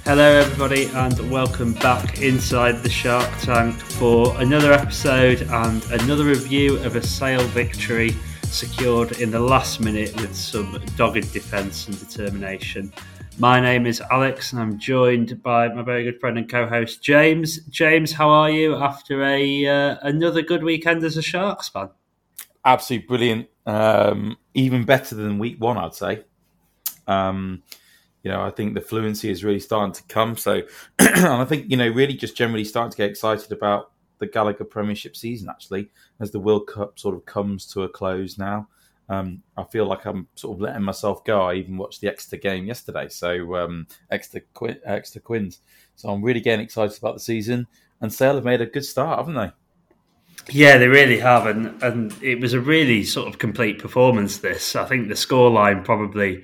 Hello everybody and welcome back inside the Shark Tank for another episode and another review of a Sale victory secured in the last minute with some dogged defence and determination. My name is Alex and I'm joined by my very good friend and co-host James. James, how are you after another good weekend as a Sharks fan? Absolutely brilliant. Even better than week one, I'd say. I think the fluency is really starting to come. So, and I think, really just generally starting to get excited about the Gallagher Premiership season, actually, as the World Cup sort of comes to a close now. I feel like I'm sort of letting myself go. I even watched the Exeter game yesterday, so Exeter Quins. So I'm really getting excited about the season. And Sale have made a good start, haven't they? Yeah, they really have, and it was a really sort of complete performance. This, I think, the scoreline probably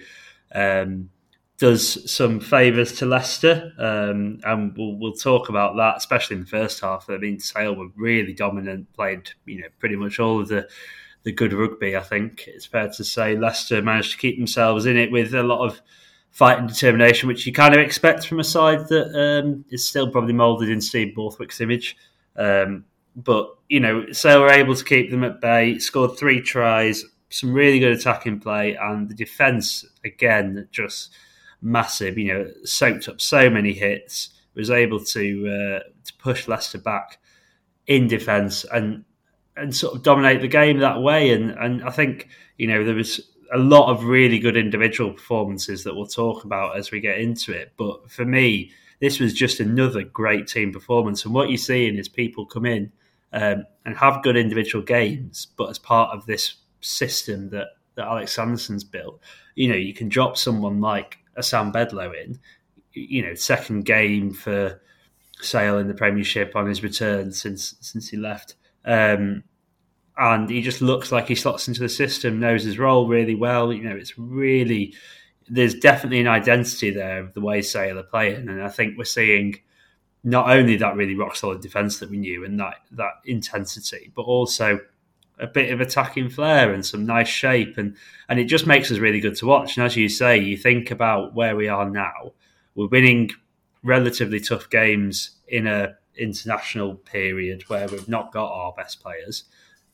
does some favours to Leicester, and we'll talk about that, especially in the first half. I mean, Sale were really dominant, played pretty much all of the good rugby. I think it's fair to say Leicester managed to keep themselves in it with a lot of fight and determination, which you kind of expect from a side that is still probably moulded in Steve Borthwick's image. But, Sale were able to keep them at bay, scored 3 tries, some really good attacking play, and the defence, again, just massive, soaked up so many hits, was able to push Leicester back in defence and sort of dominate the game that way. And I think, there was a lot of really good individual performances that we'll talk about as we get into it. But for me, this was just another great team performance. And what you're seeing is people come in and have good individual games, but as part of this system that Alex Sanderson's built, you can drop someone like a Sam Bedlow in, second game for Sale in the Premiership on his return since he left. And he just looks like he slots into the system, knows his role really well. It's really, there's definitely an identity there of the way Sale are playing. And I think we're seeing not only that really rock solid defence that we knew and that intensity, but also a bit of attacking flair and some nice shape. And it just makes us really good to watch. And as you say, you think about where we are now. We're winning relatively tough games in a international period where we've not got our best players.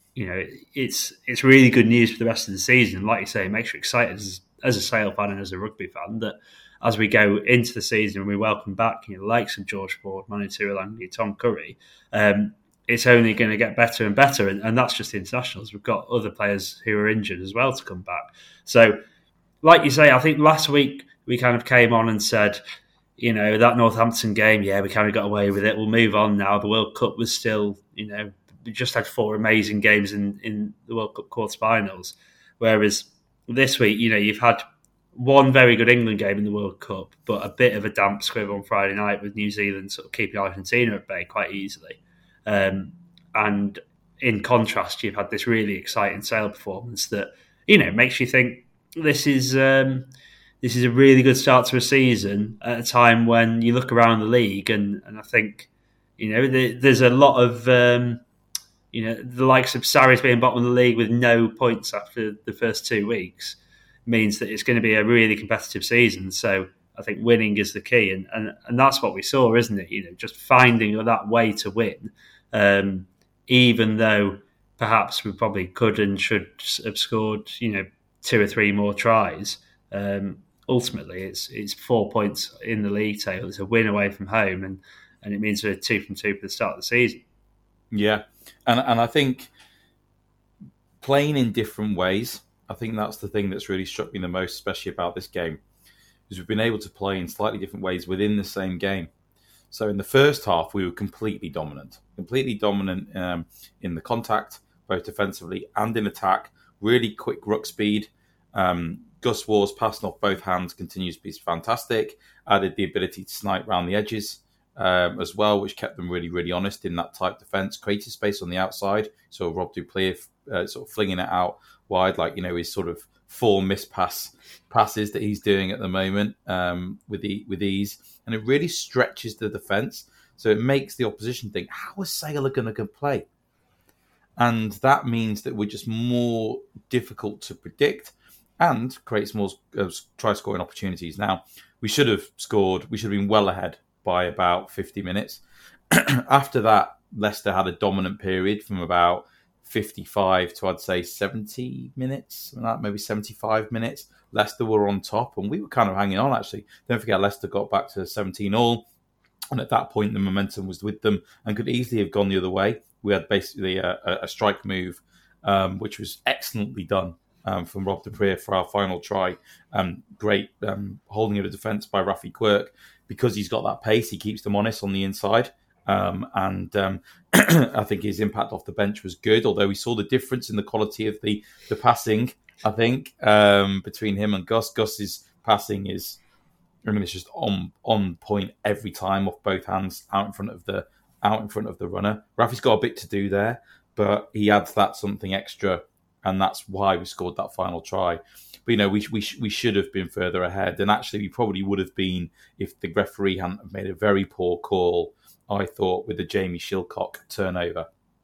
It's really good news for the rest of the season. Like you say, it makes you excited as a Sale fan and as a rugby fan that as we go into the season, we welcome back the likes of George Ford, Manu Tuilagi, Tom Curry. It's only going to get better and better, and that's just the internationals. We've got other players who are injured as well to come back. So, like you say, I think last week we kind of came on and said, that Northampton game, we kind of got away with it. We'll move on now. The World Cup was still, we just had 4 amazing games in the World Cup quarterfinals. Whereas this week, you've had one very good England game in the World Cup, but a bit of a damp squib on Friday night with New Zealand sort of keeping Argentina at bay quite easily. And in contrast, you've had this really exciting Sale performance that, makes you think this is a really good start to a season at a time when you look around the league and I think, there's a lot of, the likes of Sarries being bottom of the league with no points after the first 2 weeks means that it's going to be a really competitive season. So I think winning is the key. And that's what we saw, isn't it? Just finding that way to win, even though perhaps we probably could and should have scored, 2 or 3 more tries. Ultimately, it's 4 points in the league table. It's a win away from home, and it means we're 2 from 2 for the start of the season. Yeah, and I think playing in different ways, I think that's the thing that's really struck me the most, especially about this game, is we've been able to play in slightly different ways within the same game. So in the first half, we were completely dominant in the contact, both defensively and in attack. Really quick ruck speed. Gus Warr's passing off both hands continues to be fantastic. Added the ability to snipe round the edges as well, which kept them really, really honest in that tight defence. Created space on the outside. So Rob Duplier sort of flinging it out wide, his sort of 4 missed passes that he's doing at the moment with ease. And it really stretches the defence. So it makes the opposition think, how is Sale going to play? And that means that we're just more difficult to predict. and creates more try scoring opportunities. Now, we should have scored. We should have been well ahead by about 50 minutes. After that, Leicester had a dominant period from about 55 to, I'd say, 70 minutes, maybe 75 minutes. Leicester were on top, and we were kind of hanging on, actually. Don't forget, Leicester got back to 17-all, and at that point, the momentum was with them and could easily have gone the other way. We had basically a strike move, which was excellently done from Rob de Preer for our final try. Great holding of the defence by Rafi Quirk. Because he's got that pace, he keeps them honest on the inside. And I think his impact off the bench was good, although we saw the difference in the quality of the passing, I think, between him and Gus. Gus's passing is, it's just on point every time off both hands, out in front of the runner. Rafi's got a bit to do there, but he adds that something extra, and that's why we scored that final try. But we should have been further ahead, and actually we probably would have been if the referee hadn't have made a very poor call, I thought, with the Jamie Shilcock turnover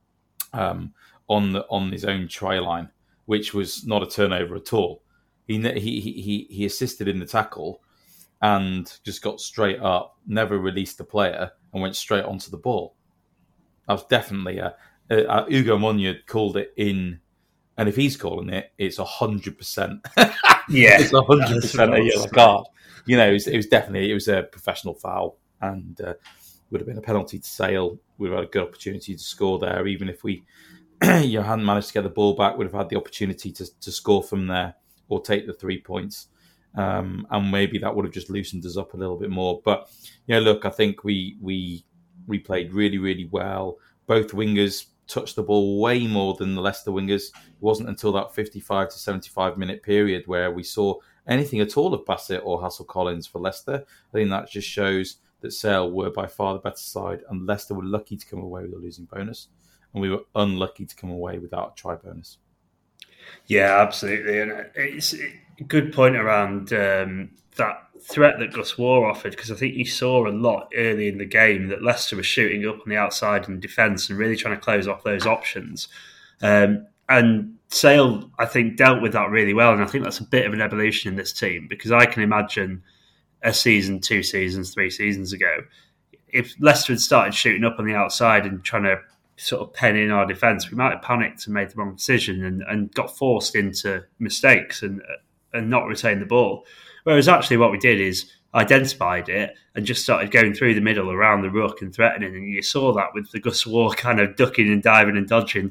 on his own try line, which was not a turnover at all. He assisted in the tackle and just got straight up, never released the player, and went straight onto the ball. That was definitely Ugo Monye called it in, and if he's calling it, it's 100%. Yeah, it's 100% a yellow card. It was a professional foul, and would have been a penalty to Sale. We'd have had a good opportunity to score there, even if we hadn't managed to get the ball back. We'd have had the opportunity to score from there or take the 3 points. And maybe that would have just loosened us up a little bit more. But look, I think we played really, really well. Both wingers touched the ball way more than the Leicester wingers. It wasn't until that 55 to 75 minute period where we saw anything at all of Bassett or Hassel-Collins for Leicester. I think that just shows that Sale were by far the better side, and Leicester were lucky to come away with a losing bonus, and we were unlucky to come away without a try bonus. Yeah, absolutely. And it's a good point around that threat that Gus Warr offered, because I think you saw a lot early in the game that Leicester was shooting up on the outside in defence and really trying to close off those options. And Sale, I think, dealt with that really well. And I think that's a bit of an evolution in this team, because I can imagine a season, 2 seasons, 3 seasons ago, if Leicester had started shooting up on the outside and trying to sort of pen in our defence, we might have panicked and made the wrong decision and got forced into mistakes and not retained the ball. Whereas actually what we did is identified it and just started going through the middle around the ruck and threatening. And you saw that with the Gus Warr kind of ducking and diving and dodging,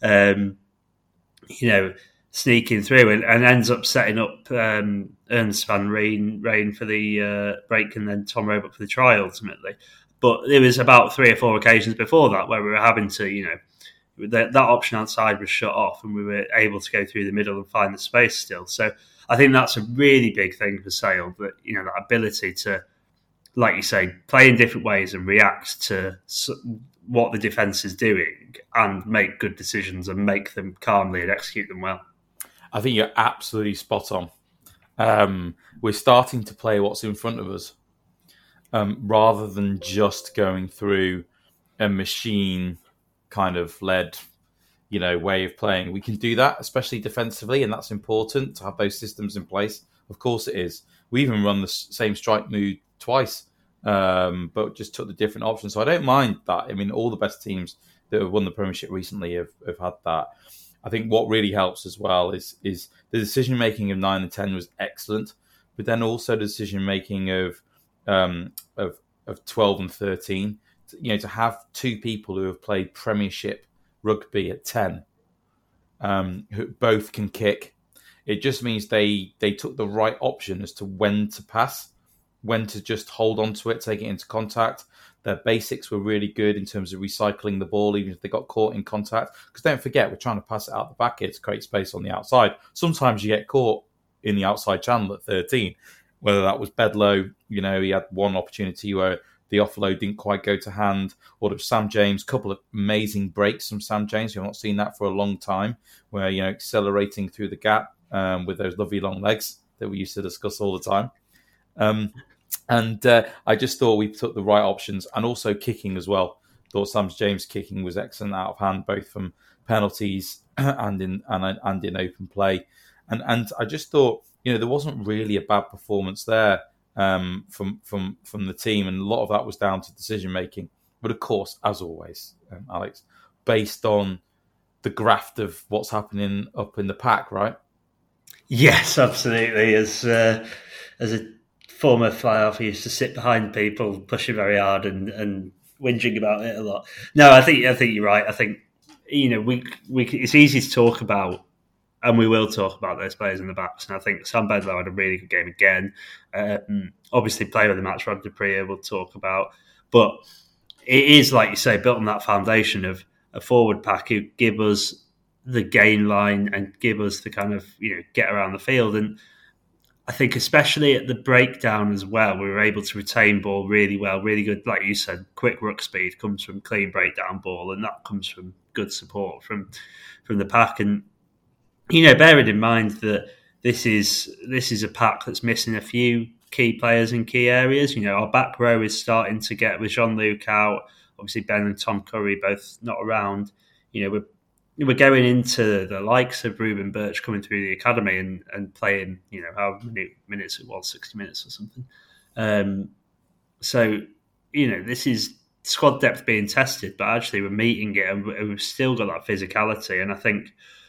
sneaking through and ends up setting up Ernst van Rijn for the break and then Tom Roebuck for the try ultimately. But there was about 3 or 4 occasions before that where we were having to, that option outside was shut off and we were able to go through the middle and find the space still. So I think that's a really big thing for Sale, that, that ability to, like you say, play in different ways and react to what the defence is doing and make good decisions and make them calmly and execute them well. I think you're absolutely spot on. We're starting to play what's in front of us rather than just going through a machine kind of led, way of playing. We can do that, especially defensively, and that's important to have those systems in place. Of course it is. We even run the same strike move twice, but just took the different options. So I don't mind that. I mean, all the best teams that have won the Premiership recently have had that. I think what really helps as well is the decision making of 9 and 10 was excellent, but then also the decision making of 12 and 13. To have 2 people who have played Premiership rugby at 10, who both can kick, it just means they took the right option as to when to pass, when to just hold on to it, take it into contact. Their basics were really good in terms of recycling the ball, even if they got caught in contact. Because don't forget, we're trying to pass it out the back here to create space on the outside. Sometimes you get caught in the outside channel at 13. Whether that was Bedlow, he had one opportunity where the offload didn't quite go to hand, or there was Sam James, a couple of amazing breaks from Sam James. We've not seen that for a long time, where, accelerating through the gap with those lovely long legs that we used to discuss all the time. And I just thought we took the right options, and also kicking as well. Thought Sam James' kicking was excellent out of hand, both from penalties and in open play. And I just thought, there wasn't really a bad performance there from the team, and a lot of that was down to decision making. But of course, as always, Alex, based on the graft of what's happening up in the pack, right? Yes, absolutely. As a former fly half, I used to sit behind people pushing very hard and whinging about it a lot. No, I think you're right. I think we it's easy to talk about, and we will talk about those players in the backs. And I think Sam Bedlow had a really good game again. Obviously, player of the match, Rod Dupree, we'll talk about. But it is, like you say, built on that foundation of a forward pack who give us the gain line and give us the kind of get around the field. And I think especially at the breakdown as well, we were able to retain ball really well, really good. Like you said, quick ruck speed comes from clean breakdown ball, and that comes from good support from the pack. And bearing in mind that this is a pack that's missing a few key players in key areas. Our back row is starting to get, with Jean-Luc out, obviously Ben and Tom Curry both not around. We're going into the likes of Ruben Birch coming through the academy and playing, how many minutes it was, 60 minutes or something. So, this is squad depth being tested, but actually we're meeting it and we've still got that physicality. And I think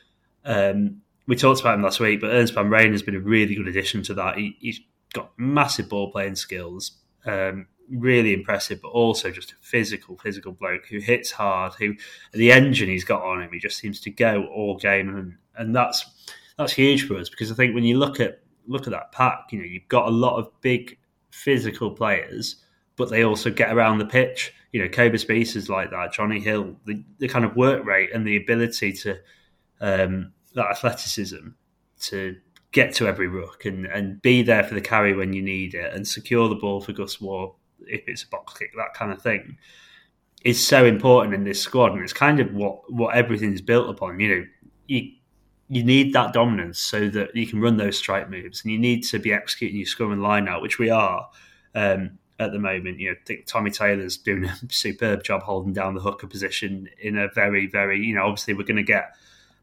we talked about him last week, but Ernst van Rijn has been a really good addition to that. He's got massive ball playing skills, really impressive, but also just a physical bloke who hits hard, who the engine he's got on him, he just seems to go all game, and that's huge for us, because I think when you look at that pack, you've got a lot of big physical players, but they also get around the pitch. Cobus Beast is like that, Johnny Hill, the kind of work rate and the ability to that athleticism to get to every ruck and be there for the carry when you need it and secure the ball for Gus Ward if it's a box kick, that kind of thing, is so important in this squad. And it's kind of what everything's built upon. You need that dominance so that you can run those strike moves, and you need to be executing your scrum and line out, which we are at the moment. I think Tommy Taylor's doing a superb job holding down the hooker position in a very, very, obviously we're going to get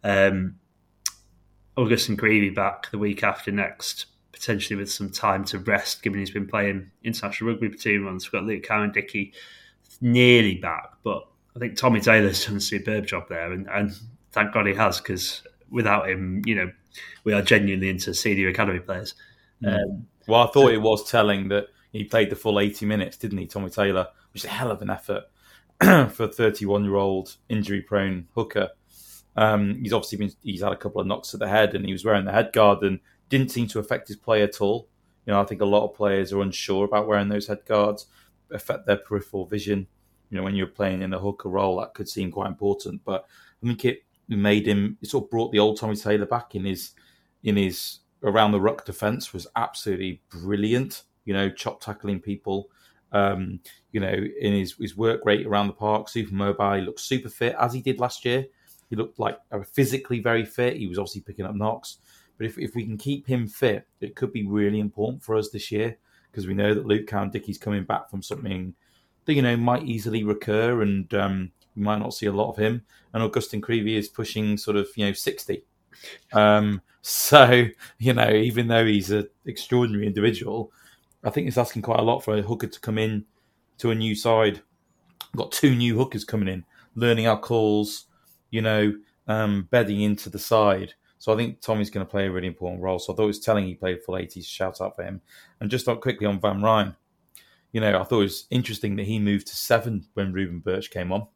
Augustin Creevy back the week after next, potentially with some time to rest, given he's been playing international rugby for 2 months. We've got Luke Cowan-Dickie nearly back, but I think Tommy Taylor's done a superb job there, and thank God he has, because without him, we are genuinely into senior academy players. Well, I thought it was telling that he played the full 80 minutes, didn't he, Tommy Taylor? Which is a hell of an effort for a 31-year-old injury-prone hooker. He's had a couple of knocks to the head, and he was wearing the head guard and didn't seem to affect his play at all. I think a lot of players are unsure about wearing those head guards, affect their peripheral vision. When you're playing in a hooker role, that could seem quite important. But I think it sort of brought the old Tommy Taylor back in his around the ruck defence was absolutely brilliant. Chop tackling people. In his work rate around the park, super mobile. He looked super fit, as he did last year. He looked like physically very fit. He was obviously picking up knocks. But if we can keep him fit, it could be really important for us this year, because we know that Luke Cowan-Dickie's coming back from something that, might easily recur, and we might not see a lot of him. And Augustin Creevy is pushing sort of, 60. So, even though he's an extraordinary individual, I think it's asking quite a lot for a hooker to come in to a new side. We've got 2 new hookers coming in, learning our calls, bedding into the side. So I think Tommy's going to play a really important role. So I thought it was telling he played full 80s. Shout out for him. And just quickly on Van Rijn, I thought it was interesting that he moved to 7 when Ruben Birch came on.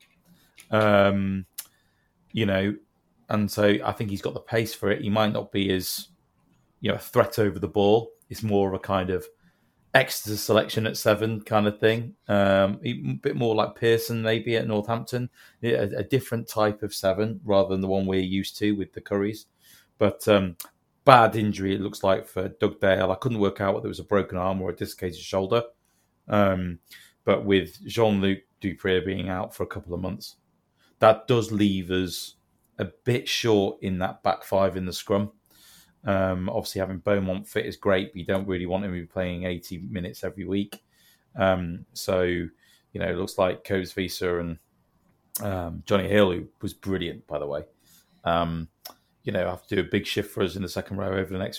And so I think he's got the pace for it. He might not be as, a threat over the ball. It's more of a kind of Exeter selection at 7 kind of thing. A bit more like Pearson maybe at Northampton. A different type of 7 rather than the one we're used to with the Currys. But bad injury, it looks like, for Doug Dale. I couldn't work out whether it was a broken arm or a dislocated shoulder. But with Jean-Luc Dupree being out for a couple of months, that does leave us a bit short in that back 5 in the scrum. Obviously, having Beaumont fit is great, but you don't really want him to be playing 80 minutes every week. So, it looks like Cobus Beast and Johnny Hill, who was brilliant, by the way. have to do a big shift for us in the second row over the next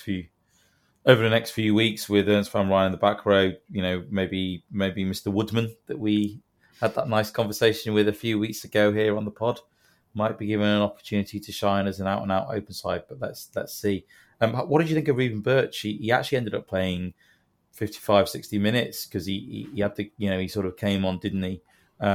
few weeks with Ernst van Rijn in the back row. Maybe Mr. Woodman that we had that nice conversation with a few weeks ago here on the pod might be given an opportunity to shine as an out-and-out open side. But let's see. What did you think of Ruben Birch? He actually ended up playing 55, 60 minutes because he had to, he sort of came on, didn't he,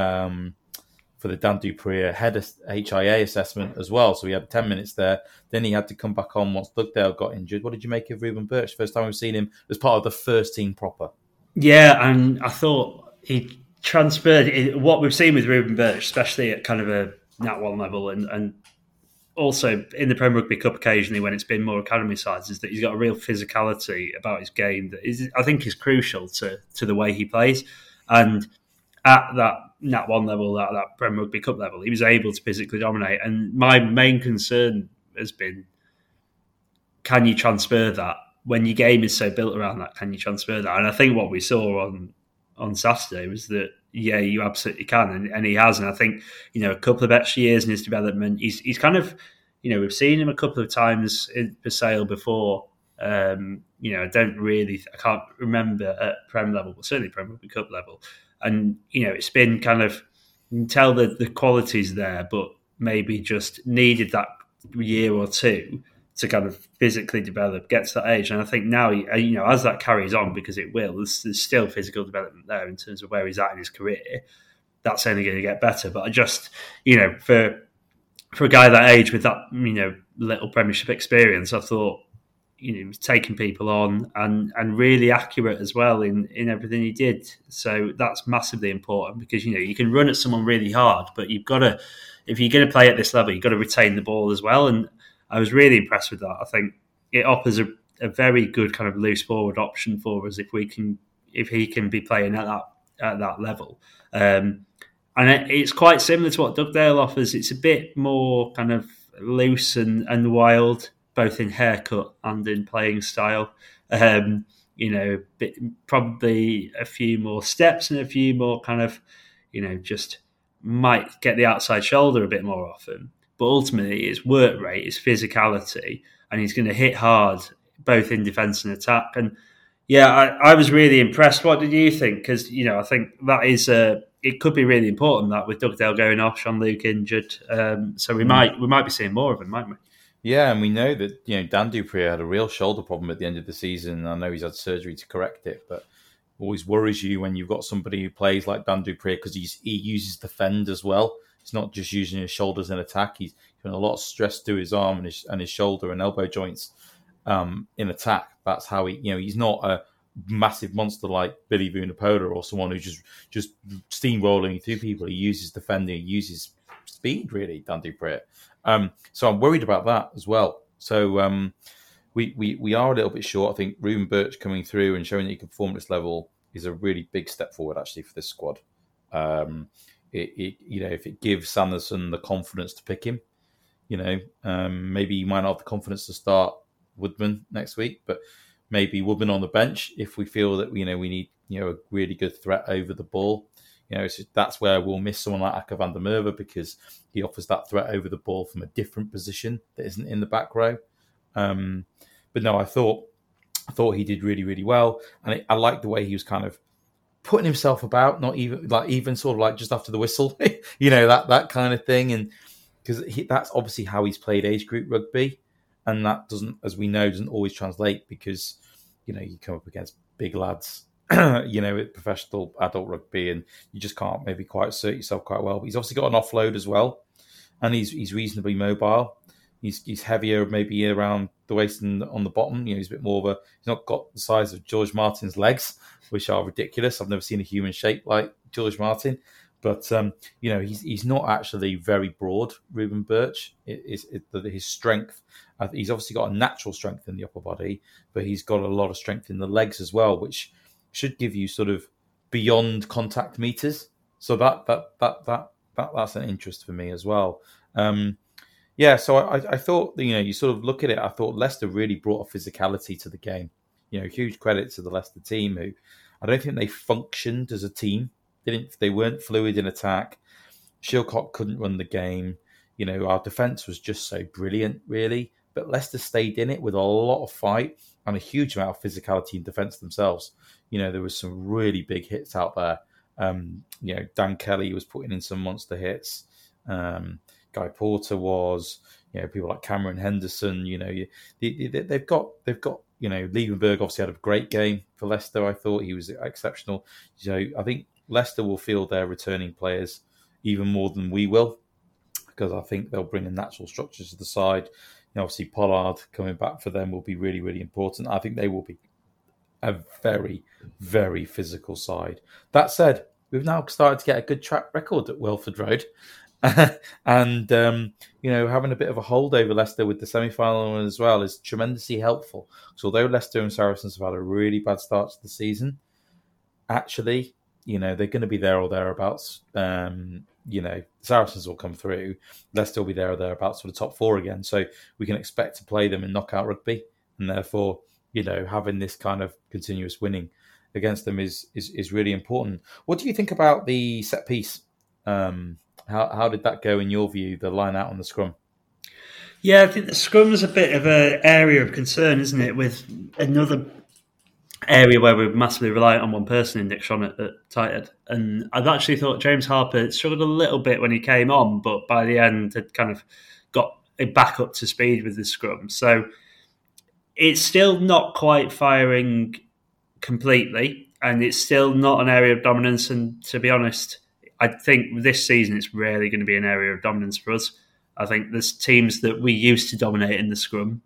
for the Dan du Preez head HIA assessment as well. So he had 10 minutes there. Then he had to come back on once Dugdale got injured. What did you make of Ruben Birch? First time we've seen him as part of the first team proper. Yeah, and I thought he transferred what we've seen with Ruben Birch, especially at kind of a Nat 1 level and also in the Premier Rugby Cup occasionally when it's been more academy sides, is that he's got a real physicality about his game that I think is crucial to the way he plays. And at that Nat 1 level, at that Premier Rugby Cup level, he was able to physically dominate. And my main concern has been, can you transfer that? When your game is so built around that, can you transfer that? And I think what we saw on Saturday was that, yeah, you absolutely can, and he has. And I think, a couple of extra years in his development, he's kind of, we've seen him a couple of times for sale before. I can't remember at Prem level, but certainly Premier Rugby Cup level. And, it's been kind of, you can tell that the quality's there, but maybe just needed that year or two to kind of physically develop, get to that age. And I think now, as that carries on, because it will, there's still physical development there in terms of where he's at in his career. That's only going to get better. But I just, for a guy that age with that, little Premiership experience, I thought, he was taking people on and really accurate as well in everything he did. So that's massively important because, you can run at someone really hard, but you've got to, if you're going to play at this level, you've got to retain the ball as well. And I was really impressed with that. I think it offers a very good kind of loose forward option for us if he can be playing at that level. And it's quite similar to what Dugdale offers. It's a bit more kind of loose and wild, both in haircut and in playing style. Probably a few more steps and a few more kind of, just might get the outside shoulder a bit more often. But ultimately, his work rate, his physicality, and he's going to hit hard both in defence and attack. And yeah, I was really impressed. What did you think? Because I think that is it could be really important that with Dugdale going off, Jean-Luc injured, so we might be seeing more of him, mightn't we? Yeah, and we know that Dan du Preez had a real shoulder problem at the end of the season. I know he's had surgery to correct it, but always worries you when you've got somebody who plays like Dan du Preez because he uses the fend as well. He's not just using his shoulders in attack. He's putting a lot of stress to his arm and his shoulder and elbow joints in attack. That's how he's not a massive monster like Billy Vunipola or someone who's just steamrolling through people. He uses defending, he uses speed, really, Dan du Preez. So I'm worried about that as well. So we are a little bit short. I think Ruben Birch coming through and showing that he can perform at this level is a really big step forward, actually, for this squad. If it gives Sanderson the confidence to pick him, maybe he might not have the confidence to start Woodman next week, but maybe Woodman on the bench if we feel that we need a really good threat over the ball. So that's where we'll miss someone like Akker van der Merwe because he offers that threat over the ball from a different position that isn't in the back row. But no, I thought he did really, really well, and I liked the way he was kind of putting himself about, not even sort of like just after the whistle, that kind of thing. And because that's obviously how he's played age group rugby, and that doesn't always translate because you come up against big lads, with professional adult rugby, and you just can't maybe quite assert yourself quite well. But he's obviously got an offload as well, and he's reasonably mobile. He's heavier maybe around the waist and on the bottom. He's a bit more of he's not got the size of George Martin's legs, which are ridiculous. I've never seen a human shape like George Martin. But, he's not actually very broad, Ruben Birch. His strength, he's obviously got a natural strength in the upper body, but he's got a lot of strength in the legs as well, which should give you sort of beyond contact meters. So that's an interest for me as well. So I thought, you sort of look at it, I thought Leicester really brought a physicality to the game. Huge credit to the Leicester team, who I don't think they functioned as a team. They weren't fluid in attack. Shilcock couldn't run the game. Our defence was just so brilliant, really. but Leicester stayed in it with a lot of fight and a huge amount of physicality and defence themselves. There was some really big hits out there. Dan Kelly was putting in some monster hits. Guy Porter was. People like Cameron Henderson. They've got. Liebenberg obviously had a great game for Leicester. I thought he was exceptional. I think Leicester will feel their returning players even more than we will, because I think they'll bring a natural structure to the side. Obviously, Pollard coming back for them will be really, really important. I think they will be a very, very physical side. That said, we've now started to get a good track record at Welford Road. And, having a bit of a hold over Leicester with the semi-final as well is tremendously helpful. So although Leicester and Saracens have had a really bad start to the season, actually, they're going to be there or thereabouts. Saracens will come through. Leicester will be there or thereabouts for the top four again. So we can expect to play them in knockout rugby. And therefore, having this kind of continuous winning against them is really important. What do you think about the set piece? How did that go in your view, the line out on the scrum? Yeah, I think the scrum's a bit of an area of concern, isn't it? With another area where we're massively reliant on one person in Nick Shon at tight head. And I've actually thought James Harper struggled a little bit when he came on, but by the end had kind of got it back up to speed with the scrum. So it's still not quite firing completely, and it's still not an area of dominance. And to be honest, I think this season it's really going to be an area of dominance for us. I think there's teams that we used to dominate in the scrum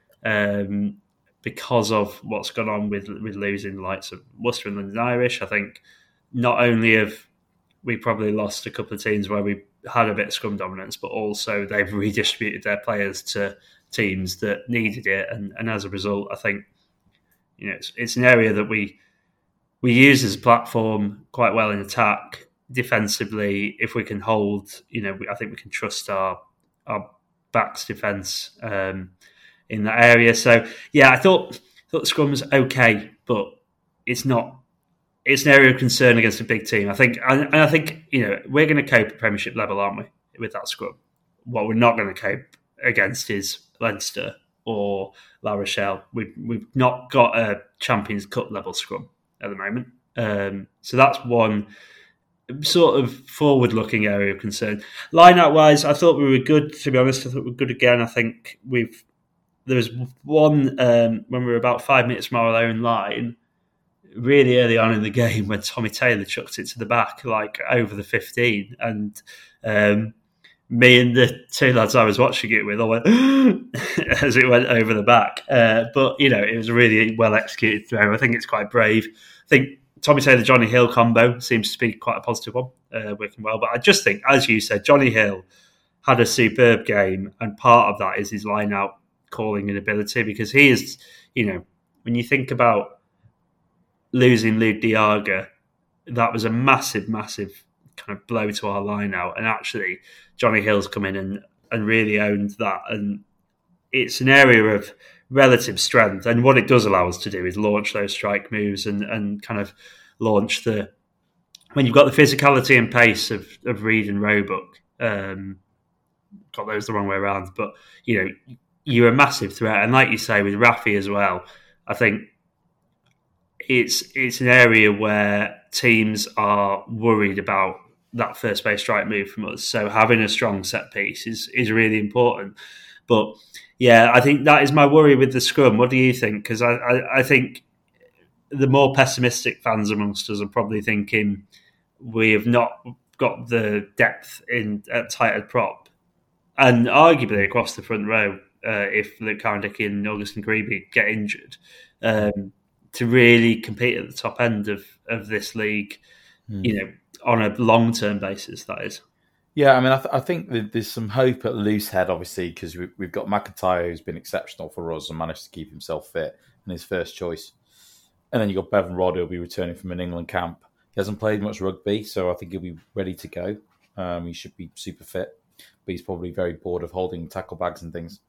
because of what's gone on with losing the likes of Worcester and London Irish. I think not only have we probably lost a couple of teams where we had a bit of scrum dominance, but also they've redistributed their players to teams that needed it. And as a result, I think it's an area that we use as a platform quite well in attack. Defensively, if we can hold, I think we can trust our backs defence in that area. So yeah, I thought the scrum was okay, but it's not. It's an area of concern against a big team. I think we're going to cope at Premiership level, aren't we, with that scrum? What we're not going to cope against is Leinster or La Rochelle. We've not got a Champions Cup level scrum at the moment. So that's one sort of forward-looking area of concern. Line-out-wise, I thought we were good, to be honest. I thought we were good again. I think there was one, when we were about 5 minutes from our own line, really early on in the game, when Tommy Taylor chucked it to the back, like over the 15. And me and the two lads I was watching it with all went as it went over the back. But, it was a really well-executed throw. I think it's quite brave. I think Tommy Taylor, Johnny Hill combo seems to be quite a positive one, working well. But I just think, as you said, Johnny Hill had a superb game, and part of that is his line-out calling and ability, because he is, when you think about losing Lou Diaga, that was a massive, massive kind of blow to our line-out. And actually, Johnny Hill's come in and really owned that. And it's an area of relative strength, and what it does allow us to do is launch those strike moves and kind of launch when you've got the physicality and pace of Reid and Roebuck, got those the wrong way around, but you're a massive threat. And like you say, with Rafi as well, I think it's an area where teams are worried about that first base strike move from us, so having a strong set piece is really important. But yeah, I think that is my worry with the scrum. What do you think? Because I think the more pessimistic fans amongst us are probably thinking we have not got the depth at tight head prop, and arguably across the front row, if Luke Cowan-Dickie and Augustin Creevy get injured, to really compete at the top end of this league, on a long-term basis, that is. Yeah, I mean, I think there's some hope at Loosehead, obviously, because we've got McIntyre, who's been exceptional for us and managed to keep himself fit and his first choice. And then you've got Bevan Rodd, who'll be returning from an England camp. He hasn't played much rugby, so I think he'll be ready to go. He should be super fit, but he's probably very bored of holding tackle bags and things.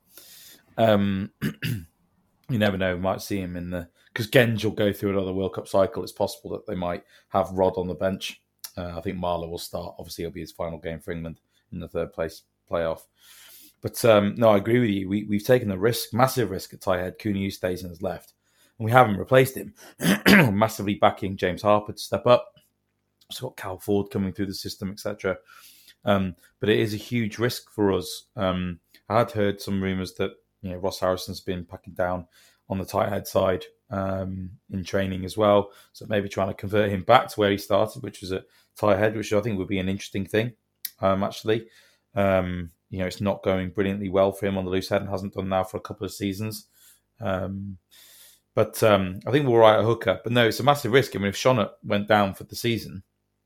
You never know, we might see him because Genge will go through another World Cup cycle. It's possible that they might have Rodd on the bench. I think Marlow will start. Obviously, it'll be his final game for England in the third place playoff. But no, I agree with you. We've taken a risk, massive risk at tight head. Cunha stays in his left, and we haven't replaced him. Massively backing James Harper to step up. It's got Cal Ford coming through the system, etc. But it is a huge risk for us. I had heard some rumours that Ross Harrison's been packing down on the tight head side in training as well. So maybe trying to convert him back to where he started, which was at tight head, which I think would be an interesting thing, actually. It's not going brilliantly well for him on the loose head and hasn't done now for a couple of seasons. But I think we're all right at hooker. But no, it's a massive risk. I mean, if Shonut went down for the season,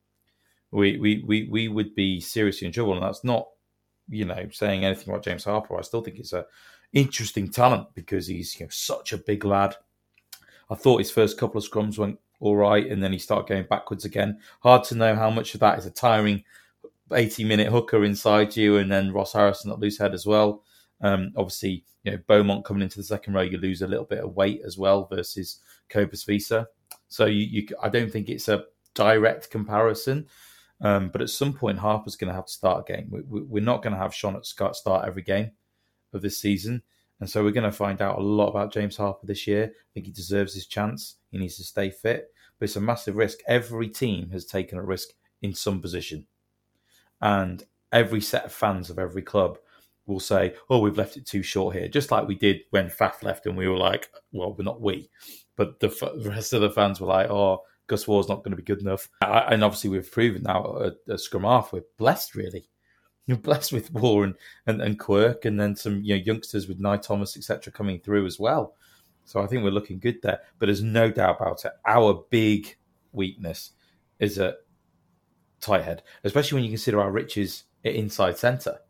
we would be seriously in trouble. And that's not, saying anything about James Harper. I still think he's an interesting talent because he's such a big lad. I thought his first couple of scrums went all right, and then he started going backwards again. Hard to know how much of that is a tiring 80-minute hooker inside you, and then Ross Harrison at loose head as well. Obviously, Beaumont coming into the second row, you lose a little bit of weight as well versus Cobus Visa. So I don't think it's a direct comparison. But at some point, Harper's going to have to start a game. We're not going to have Shonut start every game of this season. And so we're going to find out a lot about James Harper this year. I think he deserves his chance. He needs to stay fit. But it's a massive risk. Every team has taken a risk in some position. And every set of fans of every club will say, oh, we've left it too short here. Just like we did when Faf left and we were like, well, we're not we. But the rest of the fans were like, oh, Gus Waugh's not going to be good enough. And obviously we've proven now at scrum half, we're blessed really. You're blessed with Waugh and Quirk, and then some youngsters with Nye Thomas, etc., coming through as well. So I think we're looking good there. But there's no doubt about it. Our big weakness is at tight head, especially when you consider our riches at inside centre.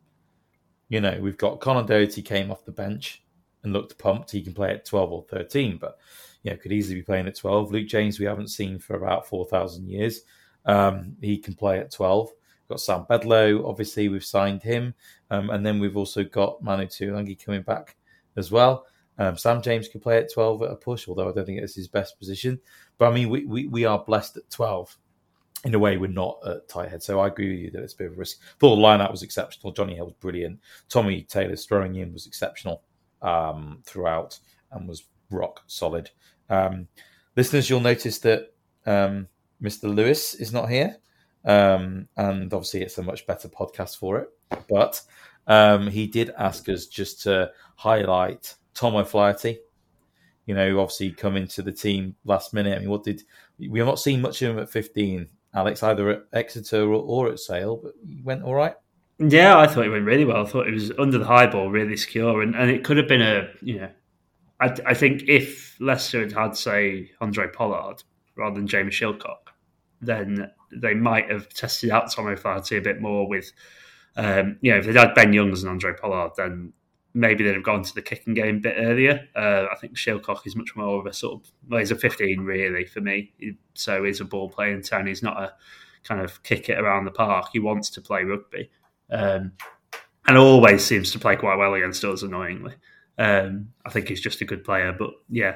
We've got Conor Doherty came off the bench and looked pumped. He can play at 12 or 13, but could easily be playing at 12. Luke James, we haven't seen for about 4,000 years. He can play at 12. We've got Sam Bedlow, obviously, we've signed him. And then we've also got Manu Tuilagi coming back as well. Sam James can play at 12 at a push, although I don't think it's his best position. But I mean, we are blessed at 12. In a way, we're not at tight head. So I agree with you that it's a bit of a risk. Thought the line-out was exceptional. Johnny Hill was brilliant. Tommy Taylor's throwing in was exceptional throughout and was rock solid. Listeners, you'll notice that Mr. Lewis is not here. And obviously it's a much better podcast for it. But he did ask us just to highlight Tom O'Flaherty. Obviously come into the team last minute. I mean, we have not seen much of him at 15, Alex, either at Exeter or at Sale, but he went all right. Yeah, I thought it went really well. I thought it was under the high ball, really secure, and it could have been I think if Leicester had say, Andre Pollard rather than James Shilcock, then they might have tested out Tom O'Flaherty a bit more with, if they'd had Ben Youngs and Andre Pollard, then maybe they'd have gone to the kicking game a bit earlier. I think Shilcock is much more of a sort of, he's a 15 really for me. So he's a ball playing 10. He's not a kind of kick it around the park. He wants to play rugby. And always seems to play quite well against us, annoyingly. I think he's just a good player, but yeah.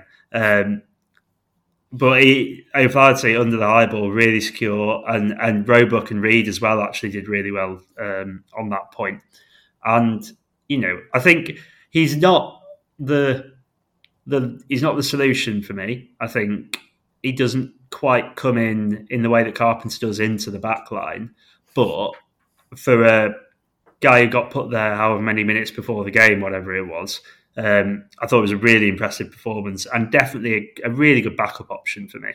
But O'Flaherty under the high ball, really secure, and Roebuck and Reid as well actually did really well on that point. And I think he's not the solution for me. I think he doesn't quite come in the way that Carpenter does into the back line. But for a guy who got put there however many minutes before the game, whatever it was, I thought it was a really impressive performance and definitely a really good backup option for me.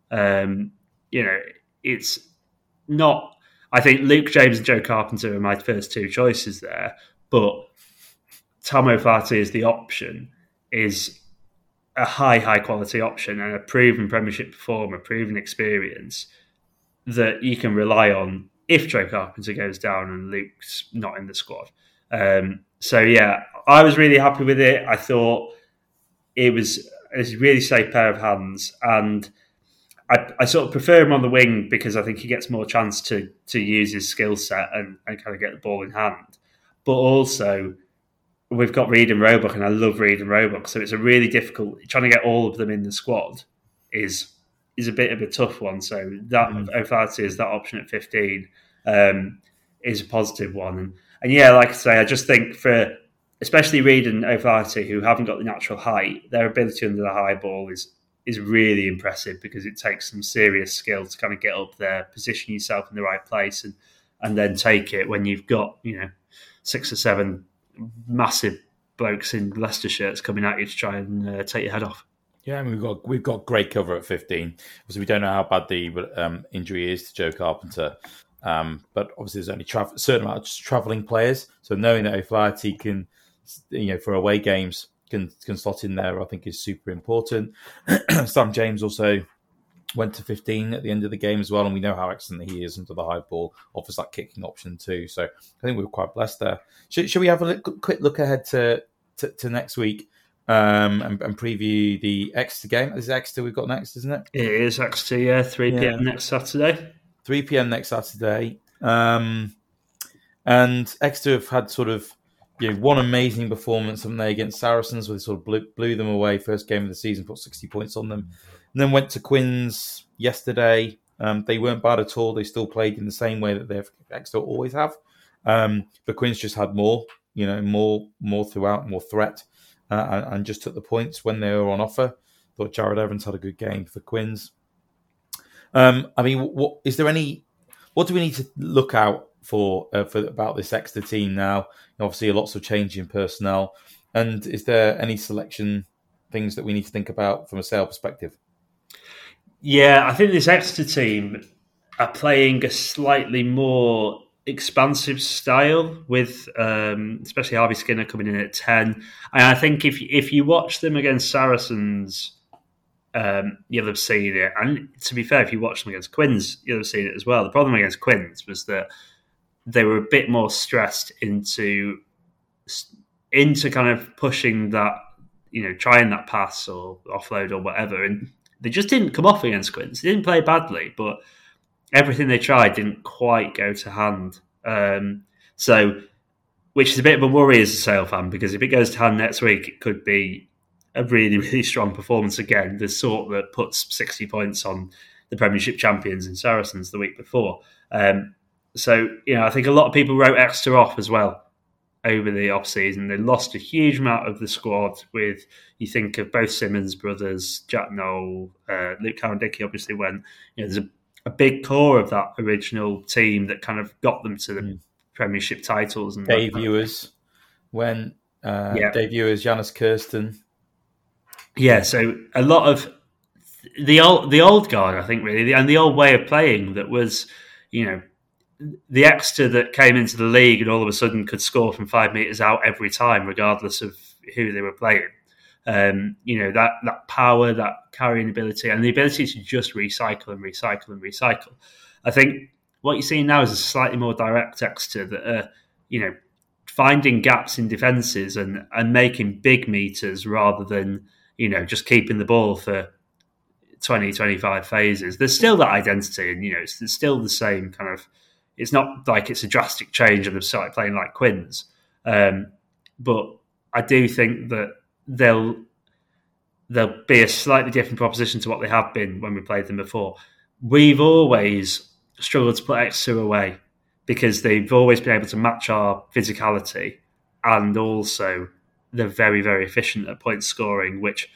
It's not... I think Luke James and Joe Carpenter are my first two choices there, but Tom O'Flaherty as the option is a high quality option and a proven Premiership performer, proven experience that you can rely on if Joe Carpenter goes down and Luke's not in the squad. So yeah, I was really happy with it. I thought it was a really safe pair of hands, and I sort of prefer him on the wing because I think he gets more chance to use his skill set and kind of get the ball in hand. But also, we've got Reid and Roebuck, and I love Reid and Roebuck, so it's a really difficult... Trying to get all of them in the squad is a bit of a tough one. So that O'Flaherty is that option at 15 is a positive one. And yeah, like I say, I just think for especially Reed and O'Flaherty, who haven't got the natural height, their ability under the high ball is really impressive because it takes some serious skill to kind of get up there, position yourself in the right place, and then take it when you've got 6 or 7 massive blokes in Leicester shirts coming at you to try and take your head off. Yeah, I mean, we've got great cover at 15. Obviously, we don't know how bad the injury is to Joe Carpenter, but obviously there's only a certain amount of travelling players. So knowing that O'Flaherty can, for away games, can slot in there, I think is super important. Sam James also went to 15 at the end of the game as well, and we know how excellent he is under the high ball. Offers that kicking option too. So I think we were quite blessed there. Should we have a quick look ahead to next week and preview the Exeter game? Is it Exeter we've got next, isn't it? It is Exeter, yeah. 3 p.m. next Saturday. 3 p.m. next Saturday. And Exeter have had sort of one amazing performance, haven't they, against Saracens, where they sort of blew them away. First game of the season, put 60 points on them. And then went to Quins yesterday. They weren't bad at all. They still played in the same way that Exeter always have. But Quins just had more throughout, more threat, and just took the points when they were on offer. Thought Jared Evans had a good game for Quins. I mean, what do we need to look out for about this Exeter team now? Obviously, lots of change in personnel. And is there any selection things that we need to think about from a sale perspective? Yeah, I think this Exeter team are playing a slightly more expansive style with especially Harvey Skinner coming in at 10. And I think if you watch them against Saracens, you'll have seen it. And to be fair, if you watch them against Quins, you'll have seen it as well. The problem against Quins was that they were a bit more stressed into kind of pushing that, trying that pass or offload or whatever. And they just didn't come off against Quins. They didn't play badly, but everything they tried didn't quite go to hand. So, which is a bit of a worry as a Sale fan, because if it goes to hand next week, it could be a really, really strong performance again, the sort that puts 60 points on the Premiership champions in Saracens the week before. So, I think a lot of people wrote Exeter off as well over the off-season. They lost a huge amount of the squad with, you think of both Simmons brothers, Jack Noel, Luke Cowan-Dickey obviously went. There's a big core of that original team that kind of got them to the Premiership titles. And Dave Ewers went, Dave Ewers, Janis Kirsten. Yeah, so a lot of the old guard, I think, really, and the old way of playing that was, the Exeter that came into the league and all of a sudden could score from 5 metres out every time, regardless of who they were playing. That power, that carrying ability, and the ability to just recycle and recycle and recycle. I think what you're seeing now is a slightly more direct Exeter that are, finding gaps in defences and making big meters rather than, just keeping the ball for 20, 25 phases. There's still that identity, and, it's still the same kind of. It's not like it's a drastic change and they've started playing like Quins. But I do think that they'll be a slightly different proposition to what they have been when we played them before. We've always struggled to put Exeter away because they've always been able to match our physicality, and also they're very, very efficient at point scoring, which,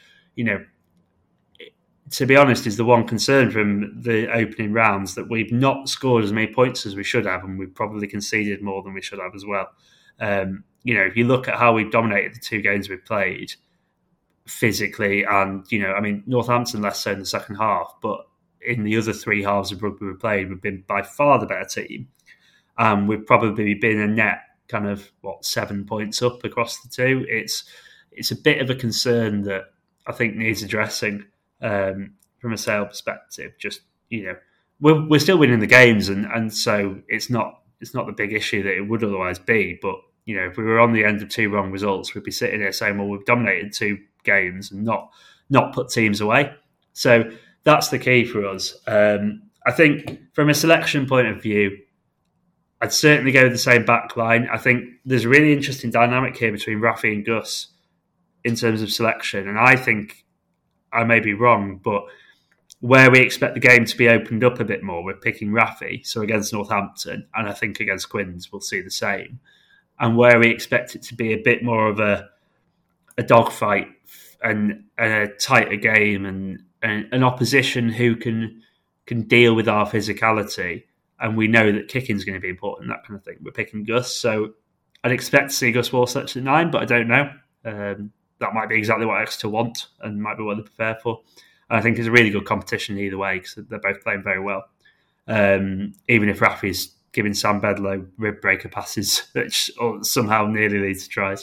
to be honest, is the one concern from the opening rounds, that we've not scored as many points as we should have, and we've probably conceded more than we should have as well. If you look at how we've dominated the 2 games we've played physically, and, Northampton less so in the second half, but in the other 3 halves of rugby we've played, we've been by far the better team. We've probably been a net kind of, 7 points up across the 2. It's a bit of a concern that I think needs addressing. From a Sale perspective, just we're still winning the games, and so it's not the big issue that it would otherwise be. But if we were on the end of 2 wrong results, we'd be sitting here saying, well, we've dominated 2 games and not put teams away. So that's the key for us. I think from a selection point of view, I'd certainly go with the same back line. I think there's a really interesting dynamic here between Rafi and Gus in terms of selection, and I think I may be wrong, but where we expect the game to be opened up a bit more, we're picking Rafi. So against Northampton, and I think against Quins, we'll see the same. and where we expect it to be a bit more of a dogfight and a tighter game and an opposition who can deal with our physicality. And we know that kicking's going to be important, that kind of thing. We're picking Gus, so I'd expect to see Gus Warsash at 9, but I don't know. That might be exactly what Exeter want and might be what they prepare for. And I think it's a really good competition either way because they're both playing very well. Even if Rafi's giving Sam Bedlow rib breaker passes, which somehow nearly leads to tries.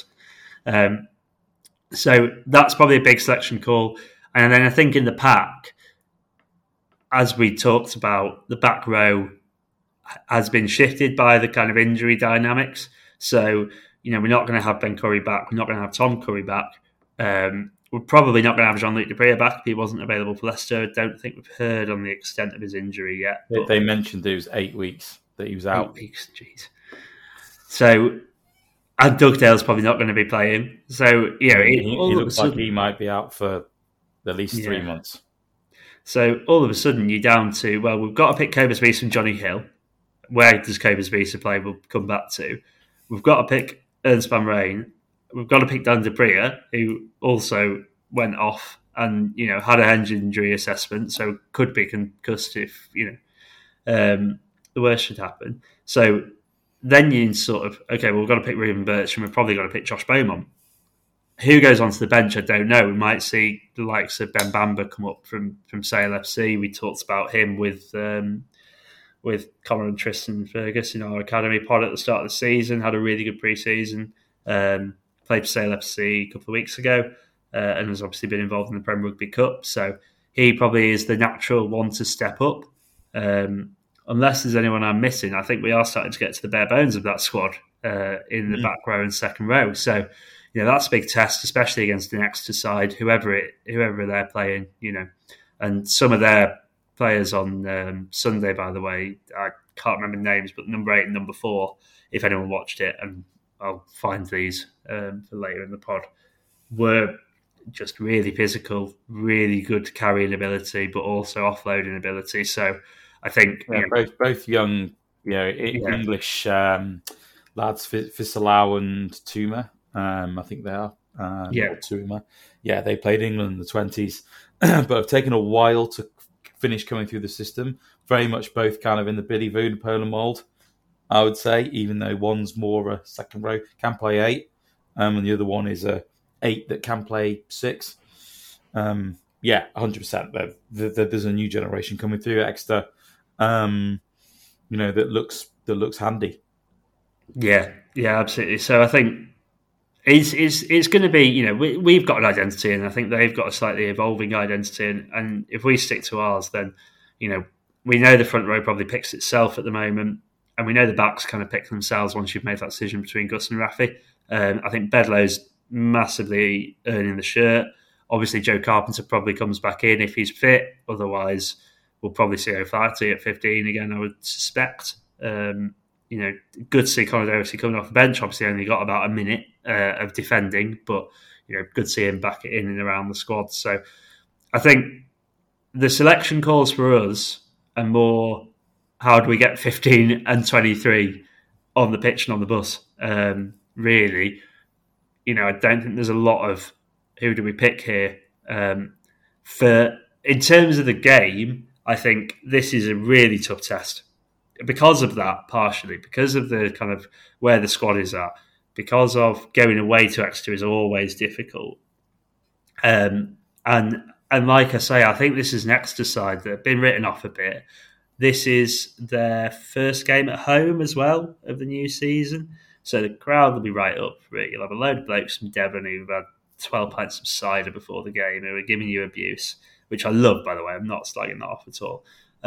So that's probably a big selection call. And then I think in the pack, as we talked about, the back row has been shifted by the kind of injury dynamics. So, we're not going to have Ben Curry back. We're not going to have Tom Curry back. We're probably not going to have Jean-Luc Debré back if he wasn't available for Leicester. I don't think we've heard on the extent of his injury yet. They mentioned it was 8 weeks that he was out. 8 weeks, jeez. So, and Dugdale's probably not going to be playing. So, he looks like he might be out for at least 3 months. So, all of a sudden, you're down to, well, we've got to pick Cobus Wiese from Johnny Hill. Where does Cobus Wiese play? We'll come back to. We've got to pick Ernst van Rijn. We've got to pick Dan de Bria, who also went off and, had a hand injury assessment, so could be concussed if, the worst should happen. So then you sort of, okay, well, we've got to pick Ruben Birch and we've probably got to pick Josh Beaumont. Who goes onto the bench, I don't know. We might see the likes of Ben Bamber come up from Sale FC. We talked about him with Connor and Tristan Fergus in our academy pod at the start of the season, had a really good pre-season, played for Sale FC a couple of weeks ago, and has obviously been involved in the Premier Rugby Cup. So he probably is the natural one to step up. Unless there's anyone I'm missing, I think we are starting to get to the bare bones of that squad in the back row and second row. So, that's a big test, especially against an Exeter side, whoever they're playing, and some of their players on Sunday, by the way, I can't remember names, but number 8 and number 4, if anyone watched it, and I'll find these for later in the pod, were just really physical, really good carrying ability, but also offloading ability. So I think both young, English lads, Fissalau and Tuma, I think they are. Tuma. Yeah, they played England in the 20s, but have taken a while to finish coming through the system. Very much both kind of in the Billy Vunipola mould, I would say, even though one's more a second row, can play 8, and the other one is a 8 that can play 6. 100%. There's a new generation coming through at Exeter, that looks handy. Yeah, absolutely. So I think it's going to be, we've got an identity, and I think they've got a slightly evolving identity. And if we stick to ours, then, we know the front row probably picks itself at the moment, and we know the backs kind of pick themselves once you've made that decision between Gus and Rafi. I think Bedlow's massively earning the shirt. Obviously, Joe Carpenter probably comes back in if he's fit. Otherwise, we'll probably see O'Flaherty at 15 again, I would suspect. Good to see Conor Doherty coming off the bench. Obviously, only got about a minute of defending, but good to see him back in and around the squad. So I think the selection calls for us are more, how do we get 15 and 23 on the pitch and on the bus? Really, I don't think there's a lot of who do we pick here. In terms of the game, I think this is a really tough test. Because of that, partially, because of the kind of where the squad is at, because of going away to Exeter is always difficult. And like I say, I think this is an Exeter side that have been written off a bit. This is their first game at home as well of the new season. So the crowd will be right up for it. You'll have a load of blokes from Devon who've had 12 pints of cider before the game who are giving you abuse, which I love, by the way. I'm not slagging that off at all.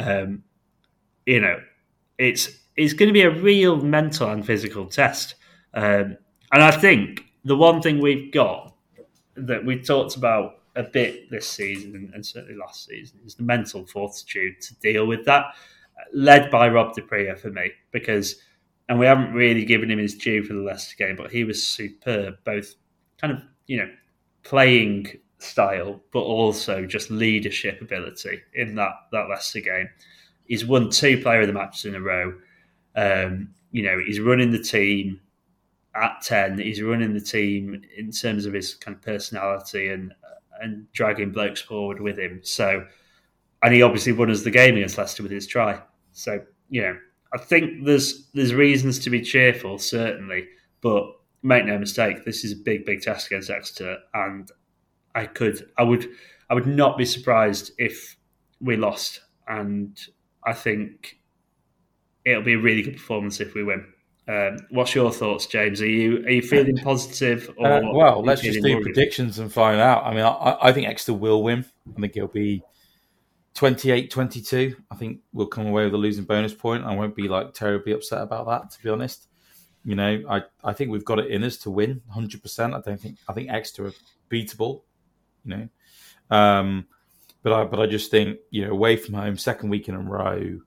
It's going to be a real mental and physical test. And I think the one thing we've got that we talked about a bit this season and certainly last season is the mental fortitude to deal with that, led by Rob de Bria for me, and we haven't really given him his due for the Leicester game, but he was superb, both kind of, playing style, but also just leadership ability in that Leicester game. He's won 2 player of the matches in a row. He's running the team at 10. He's running the team in terms of his kind of personality and dragging blokes forward with him. So, and he obviously won us the game against Leicester with his try. So, I think there's reasons to be cheerful, certainly, but make no mistake, this is a big, big test against Exeter, and I would not be surprised if we lost, and I think it'll be a really good performance if we win. What's your thoughts, James? Are you feeling positive? Or well, let's just do predictions and find out. I mean, I think Exeter will win. I think it'll be 28-22. I think we'll come away with a losing bonus point. I won't be terribly upset about that, to be honest. I think we've got it in us to win 100%. I think Exeter are beatable. But I just think away from home, second week in a row,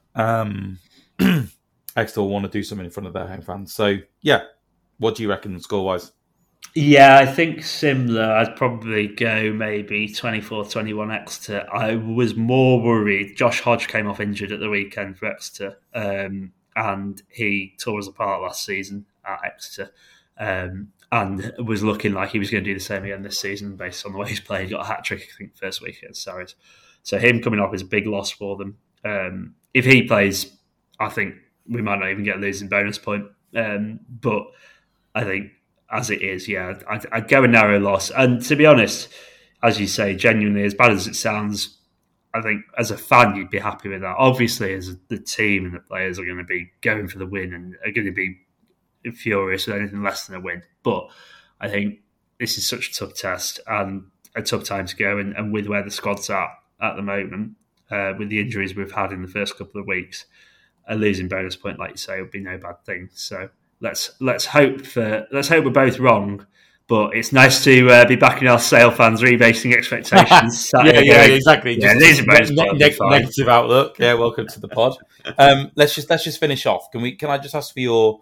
Exeter will want to do something in front of their home fans. So yeah, what do you reckon score wise? Yeah, I think similar. I'd probably go maybe 24-21 Exeter. I was more worried. Josh Hodge came off injured at the weekend for Exeter, and he tore us apart last season at Exeter, and was looking like he was going to do the same again this season based on the way he's played. He got a hat-trick, I think, first week against Sarries. So him coming off is a big loss for them. If he plays, I think we might not even get a losing bonus point. But I think as it is, yeah, I'd go a narrow loss. And to be honest, as you say, genuinely, as bad as it sounds, I think as a fan, you'd be happy with that. Obviously, as the team and the players are going to be going for the win and are going to be furious with anything less than a win. But I think this is such a tough test and a tough time to go. And with where the squad's at the moment, with the injuries we've had in the first couple of weeks, a losing bonus point, like you say, would be no bad thing. So let's hope we're both wrong. But it's nice to be back in our Sale fans rebasing expectations. yeah, exactly. Yeah, negative outlook. Yeah, welcome to the pod. Let's just finish off. Can I just ask for your,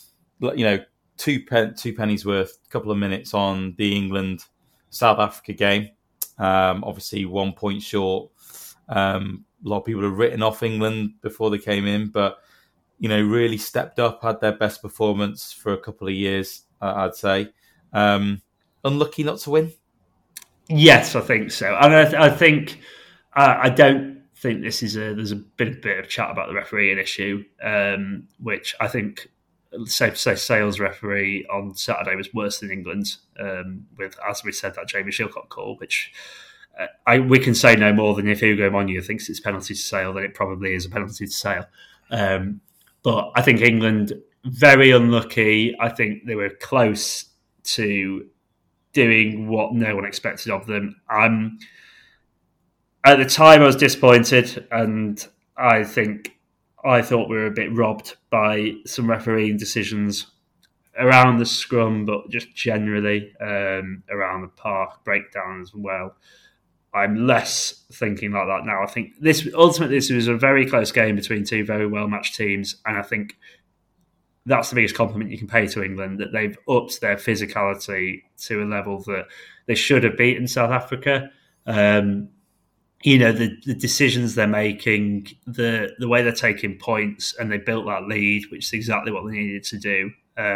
two pennies worth, a couple of minutes on the England South Africa game? Obviously, 1 point short. A lot of people have written off England before they came in, but really stepped up, had their best performance for a couple of years, I'd say. Unlucky not to win? Yes, I think so. And I think I don't think there's been a bit of chat about the refereeing issue, which I think, safe to say, Sale's referee on Saturday was worse than England's, with, as we said, that Jamie Shilcock call, which we can say no more than if Hugo Monyu thinks it's penalty to Sale, then it probably is a penalty to Sale. But I think England, very unlucky. I think they were close to doing what no one expected of them. At the time, I was disappointed, and I thought we were a bit robbed by some refereeing decisions around the scrum, but just generally around the park breakdown as well. I'm less thinking like that now. I think this was a very close game between two very well-matched teams, and I think that's the biggest compliment you can pay to England, that they've upped their physicality to a level that they should have beaten South Africa. The decisions they're making, the way they're taking points, and they built that lead, which is exactly what they needed to do.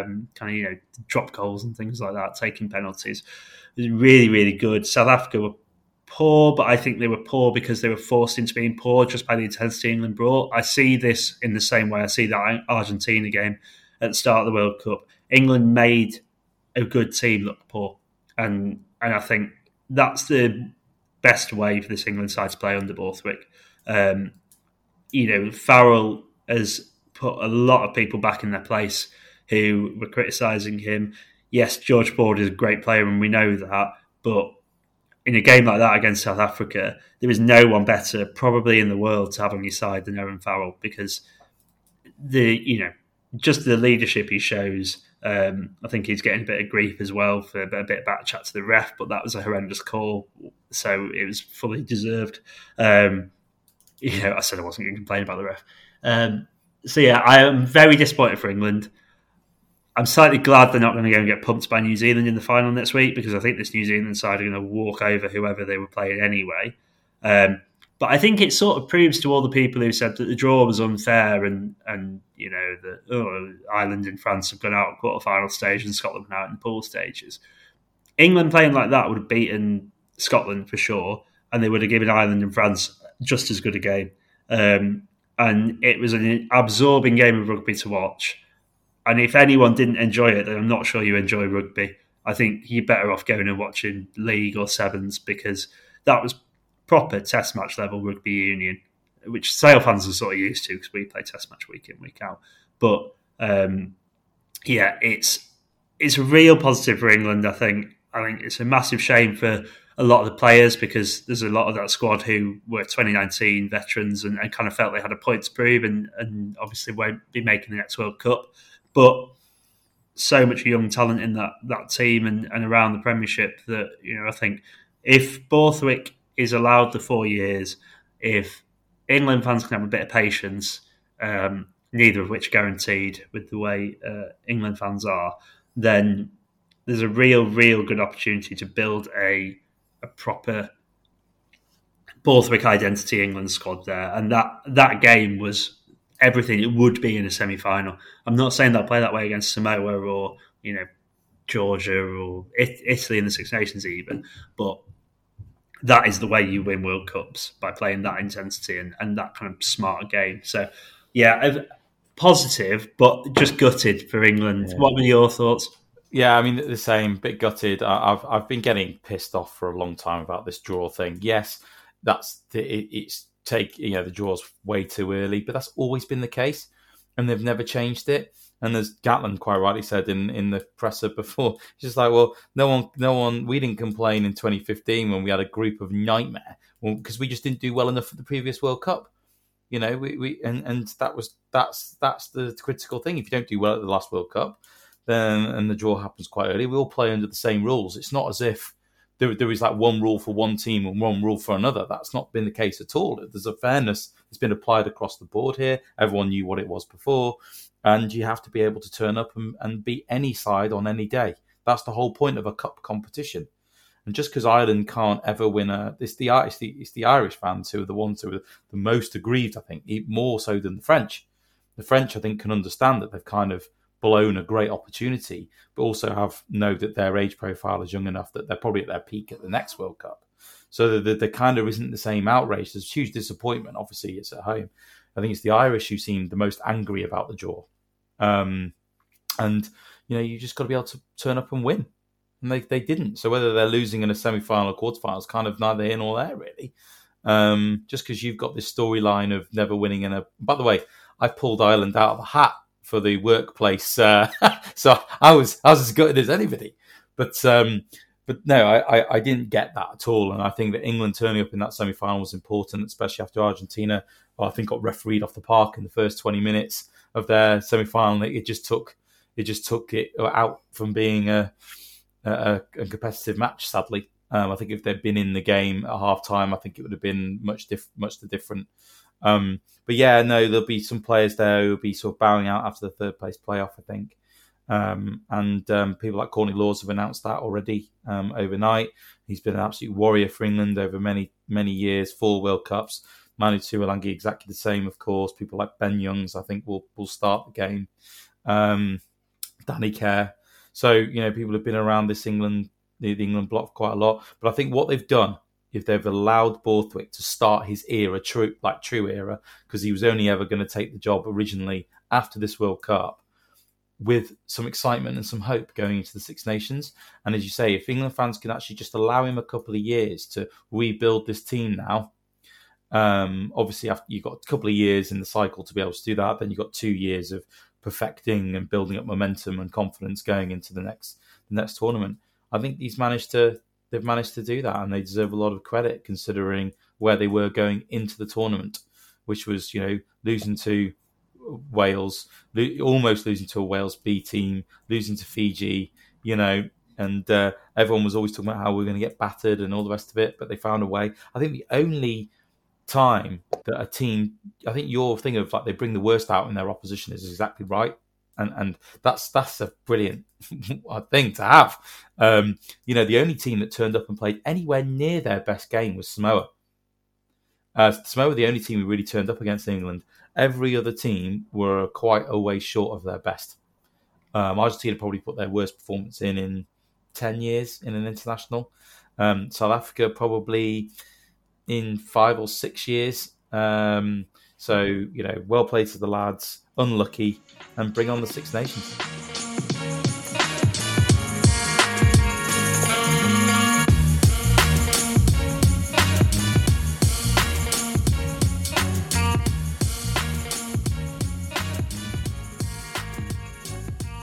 Drop goals and things like that, taking penalties. It was really, really good. South Africa were poor, but I think they were poor because they were forced into being poor just by the intensity England brought. I see this in the same way I see that Argentina game at the start of the World Cup. England made a good team look poor, and I think that's the best way for this England side to play under Borthwick. Farrell has put a lot of people back in their place who were criticising him. Yes, George Ford is a great player, and we know that, but in a game like that against South Africa, there is no one better probably in the world to have on your side than Owen Farrell, because just the leadership he shows. I think he's getting a bit of grief as well for a bit of back chat to the ref, but that was a horrendous call, so it was fully deserved. I said I wasn't going to complain about the ref. I am very disappointed for England. I'm slightly glad they're not going to go and get pumped by New Zealand in the final next week, because I think this New Zealand side are going to walk over whoever they were playing anyway. But I think it sort of proves to all the people who said that the draw was unfair and that Ireland and France have gone out at quarterfinal stage and Scotland went out in the pool stages. England playing like that would have beaten Scotland for sure, and they would have given Ireland and France just as good a game. And it was an absorbing game of rugby to watch. And if anyone didn't enjoy it, then I'm not sure you enjoy rugby. I think you're better off going and watching League or Sevens, because that was proper Test match level rugby union, which Sale fans are sort of used to because we play Test match week in, week out. But it's a real positive for England, I think. I think it's a massive shame for a lot of the players, because there's a lot of that squad who were 2019 veterans and kind of felt they had a point to prove and obviously won't be making the next World Cup. But so much young talent in that team and around the Premiership that, I think if Borthwick is allowed the 4 years, if England fans can have a bit of patience, neither of which guaranteed with the way England fans are, then there's a real good opportunity to build a proper Borthwick identity England squad there. And that game was everything it would be in a semi-final. I'm not saying they'll play that way against Samoa or, Georgia or Italy in the Six Nations even, but that is the way you win World Cups, by playing that intensity and that kind of smarter game. So, positive, but just gutted for England. Yeah. What were your thoughts? Yeah, I mean, the same, bit gutted. I've been getting pissed off for a long time about this draw thing. Yes, the draw's way too early, but that's always been the case, and they've never changed it. And as Gatland quite rightly said in the presser before, it's just like, well, no one, we didn't complain in 2015 when we had a group of nightmare, because we just didn't do well enough at the previous World Cup. And that's the critical thing. If you don't do well at the last World Cup, then and the draw happens quite early, we all play under the same rules. It's not as if there is like one rule for one team and one rule for another. That's not been the case at all. There's a fairness that's been applied across the board here. Everyone knew what it was before, and you have to be able to turn up and beat any side on any day. That's the whole point of a cup competition. And just because Ireland can't ever win it's the Irish fans who are the ones who are the most aggrieved, I think, more so than the French. The French, I think, can understand that they've kind of blown a great opportunity, but also know that their age profile is young enough that they're probably at their peak at the next World Cup. So there kind of isn't the same outrage. There's huge disappointment. Obviously, it's at home. I think it's the Irish who seemed the most angry about the draw. And you just got to be able to turn up and win. And they didn't. So whether they're losing in a semi-final or quarter-final is kind of neither here nor there, really. Just because you've got this storyline of never winning in a... By the way, I pulled Ireland out of a hat for the workplace. So I was as gutted as anybody. But no, I didn't get that at all. And I think that England turning up in that semi-final was important, especially after Argentina, I think, got refereed off the park in the first 20 minutes of their semi-final. It just took it out from being a competitive match, sadly. I think if they'd been in the game at half-time, I think it would have been much different. But yeah, no, there'll be some players there who will be sort of bowing out after the third place playoff, I think. And people like Courtney Lawes have announced that already overnight. He's been an absolute warrior for England over many, many years, 4 World Cups. Manu Tuolangi exactly the same, of course. People like Ben Youngs, I think, will start the game. Danny Kerr. So, people have been around the England block quite a lot. But I think what they've done, if they've allowed Borthwick to start his era, true era, because he was only ever going to take the job originally after this World Cup, with some excitement and some hope going into the Six Nations. And as you say, if England fans can actually just allow him a couple of years to rebuild this team now, obviously after you've got a couple of years in the cycle to be able to do that, then you've got 2 years of perfecting and building up momentum and confidence going into the next tournament. I think they've managed to do that, and they deserve a lot of credit considering where they were going into the tournament, which was, losing to Wales, almost losing to a Wales B team, losing to Fiji, and everyone was always talking about how we're going to get battered and all the rest of it, but they found a way. I think the only time that a team, I think your thing of like they bring the worst out in their opposition is exactly right. And that's a brilliant thing to have. The only team that turned up and played anywhere near their best game was Samoa. Samoa were the only team who really turned up against England. Every other team were quite a way short of their best. Argentina probably put their worst performance in 10 years in an international. South Africa probably in 5 or 6 years. So, well played to the lads, unlucky, and bring on the Six Nations.